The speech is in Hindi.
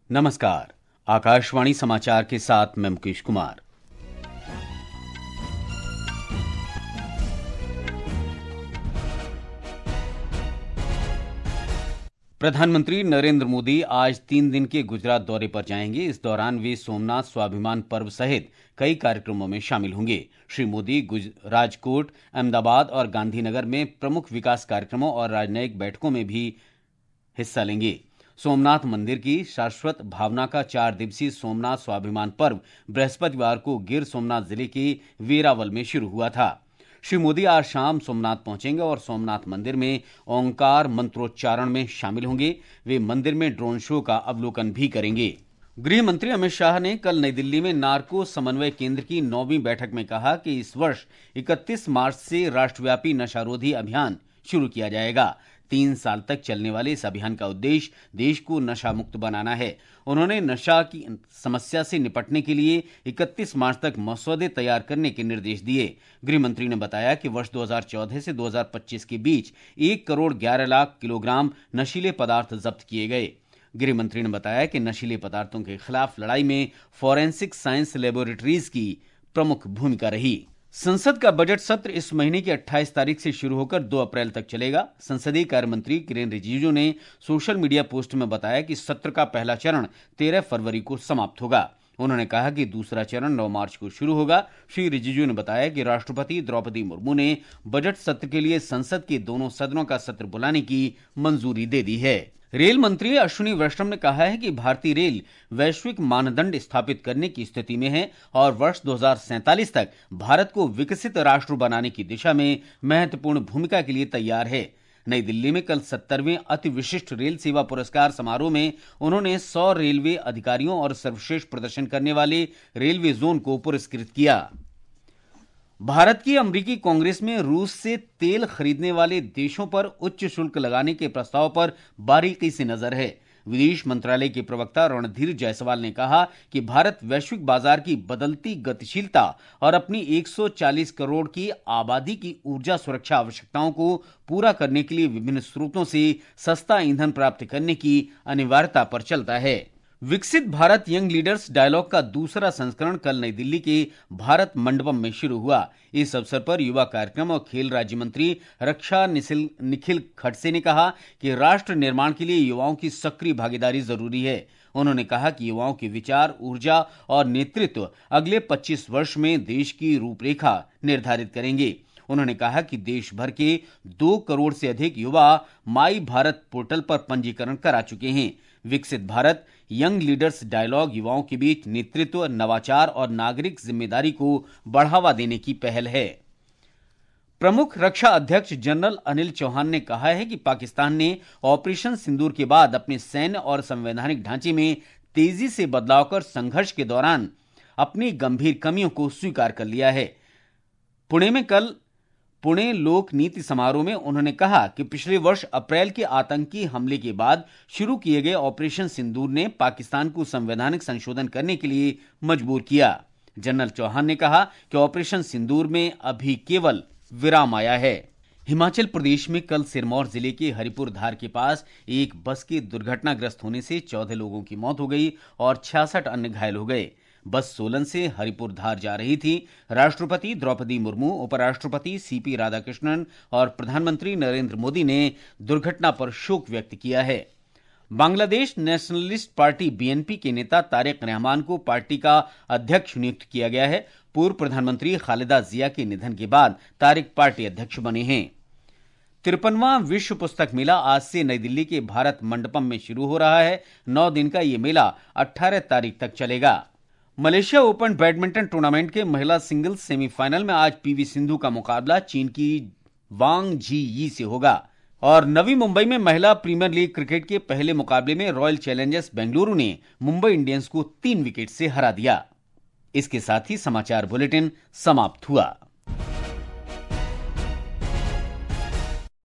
नमस्कार। आकाशवाणी समाचार के साथ मैं मुकेश कुमार। प्रधानमंत्री नरेंद्र मोदी आज 3 दिन के गुजरात दौरे पर जाएंगे। इस दौरान वे सोमनाथ स्वाभिमान पर्व सहित कई कार्यक्रमों में शामिल होंगे। श्री मोदी राजकोट, अहमदाबाद और गांधीनगर में प्रमुख विकास कार्यक्रमों और राजनयिक बैठकों में भी हिस्सा लेंगे। सोमनाथ मंदिर की शाश्वत भावना का 4 दिवसीय सोमनाथ स्वाभिमान पर्व बृहस्पतिवार को गिर सोमनाथ जिले के वेरावल में शुरू हुआ था। श्री मोदी आज शाम सोमनाथ पहुंचेंगे और सोमनाथ मंदिर में ओंकार मंत्रोच्चारण में शामिल होंगे। वे मंदिर में ड्रोन शो का अवलोकन भी करेंगे। गृह मंत्री अमित शाह ने कल नई दिल्ली में नार्को समन्वय केंद्र की 9वीं बैठक में कहा कि इस वर्ष 31 मार्च से राष्ट्रव्यापी नशारोधी अभियान शुरू किया जाएगा। 3 साल तक चलने वाले इस अभियान का उद्देश्य देश को नशा मुक्त बनाना है। उन्होंने नशा की समस्या से निपटने के लिए 31 मार्च तक मसौदे तैयार करने के निर्देश दिए। गृह मंत्री ने बताया कि वर्ष 2014 से 2025 के बीच 1 करोड़ 11 लाख किलोग्राम नशीले पदार्थ जब्त किए गए। गृह मंत्री ने बताया कि नशीले पदार्थों के खिलाफ लड़ाई में फॉरेंसिक साइंस लेबोरेटरीज की प्रमुख भूमिका रही। संसद का बजट सत्र इस महीने की 28 तारीख से शुरू होकर 2 अप्रैल तक चलेगा। संसदीय कार्य मंत्री किरेन रिजिजू ने सोशल मीडिया पोस्ट में बताया कि सत्र का पहला चरण 13 फरवरी को समाप्त होगा। उन्होंने कहा कि दूसरा चरण 9 मार्च को शुरू होगा। श्री रिजिजू ने बताया कि राष्ट्रपति द्रौपदी मुर्मू ने बजट सत्र के लिए संसद के दोनों सदनों का सत्र बुलाने की मंजूरी दे दी है। रेल मंत्री अश्विनी वैष्णव ने कहा है कि भारतीय रेल वैश्विक मानदंड स्थापित करने की स्थिति में है और वर्ष 2047 तक भारत को विकसित राष्ट्र बनाने की दिशा में महत्वपूर्ण भूमिका के लिए तैयार है। नई दिल्ली में कल 70वें अति विशिष्ट रेल सेवा पुरस्कार समारोह में उन्होंने 100 रेलवे अधिकारियों और सर्वश्रेष्ठ प्रदर्शन करने वाले रेलवे जोन को पुरस्कृत किया। भारत की अमेरिकी कांग्रेस में रूस से तेल खरीदने वाले देशों पर उच्च शुल्क लगाने के प्रस्ताव पर बारीकी से नजर है। विदेश मंत्रालय के प्रवक्ता रणधीर जायसवाल ने कहा कि भारत वैश्विक बाजार की बदलती गतिशीलता और अपनी 140 करोड़ की आबादी की ऊर्जा सुरक्षा आवश्यकताओं को पूरा करने के लिए विभिन्न स्रोतों से सस्ता ईंधन प्राप्त करने की अनिवार्यता पर चलता है। विकसित भारत यंग लीडर्स डायलॉग का दूसरा संस्करण कल नई दिल्ली के भारत मंडपम में शुरू हुआ। इस अवसर पर युवा कार्यक्रम और खेल राज्य मंत्री रक्षा निखिल खड़से ने कहा कि राष्ट्र निर्माण के लिए युवाओं की सक्रिय भागीदारी जरूरी है। उन्होंने कहा कि युवाओं के विचार, ऊर्जा और नेतृत्व अगले 25 वर्ष में देश की रूपरेखा निर्धारित करेंगे। उन्होंने कहा कि देश भर के 2 करोड़ से अधिक युवा माई भारत पोर्टल पर पंजीकरण करा चुके हैं। विकसित भारत यंग लीडर्स डायलॉग युवाओं के बीच नेतृत्व, नवाचार और नागरिक जिम्मेदारी को बढ़ावा देने की पहल है। प्रमुख रक्षा अध्यक्ष जनरल अनिल चौहान ने कहा है कि पाकिस्तान ने ऑपरेशन सिंदूर के बाद अपने सैन्य और संवैधानिक ढांचे में तेजी से बदलाव कर संघर्ष के दौरान अपनी गंभीर कमियों को स्वीकार कर लिया है। पुणे में कल पुणे लोक नीति समारोह में उन्होंने कहा कि पिछले वर्ष अप्रैल के आतंकी हमले के बाद शुरू किए गए ऑपरेशन सिंदूर ने पाकिस्तान को संवैधानिक संशोधन करने के लिए मजबूर किया। जनरल चौहान ने कहा कि ऑपरेशन सिंदूर में अभी केवल विराम आया है। हिमाचल प्रदेश में कल सिरमौर जिले के हरिपुर धार के पास एक बस के दुर्घटनाग्रस्त होने से 14 लोगों की मौत हो गई और 66 अन्य घायल हो गए। बस सोलन से हरिपुर धार जा रही थी। राष्ट्रपति द्रौपदी मुर्मू, उपराष्ट्रपति सीपी राधाकृष्णन और प्रधानमंत्री नरेंद्र मोदी ने दुर्घटना पर शोक व्यक्त किया है। बांग्लादेश नेशनलिस्ट पार्टी बीएनपी के नेता तारिक रहमान को पार्टी का अध्यक्ष नियुक्त किया गया है। पूर्व प्रधानमंत्री खालिदा जिया के निधन के बाद तारिक पार्टी अध्यक्ष बने हैं। 53वां विश्व पुस्तक मेला आज से नई दिल्ली के भारत मंडपम में शुरू हो रहा है। 9 दिन का यह मेला 18 तारीख तक चलेगा। मलेशिया ओपन बैडमिंटन टूर्नामेंट के महिला सिंगल्स सेमीफाइनल में आज पीवी सिंधु का मुकाबला चीन की वांग जी यी से होगा और नवी मुंबई में महिला प्रीमियर लीग क्रिकेट के पहले मुकाबले में रॉयल चैलेंजर्स बेंगलुरु ने मुंबई इंडियंस को 3 विकेट से हरा दिया। इसके साथ ही समाचार बुलेटिन समाप्त हुआ।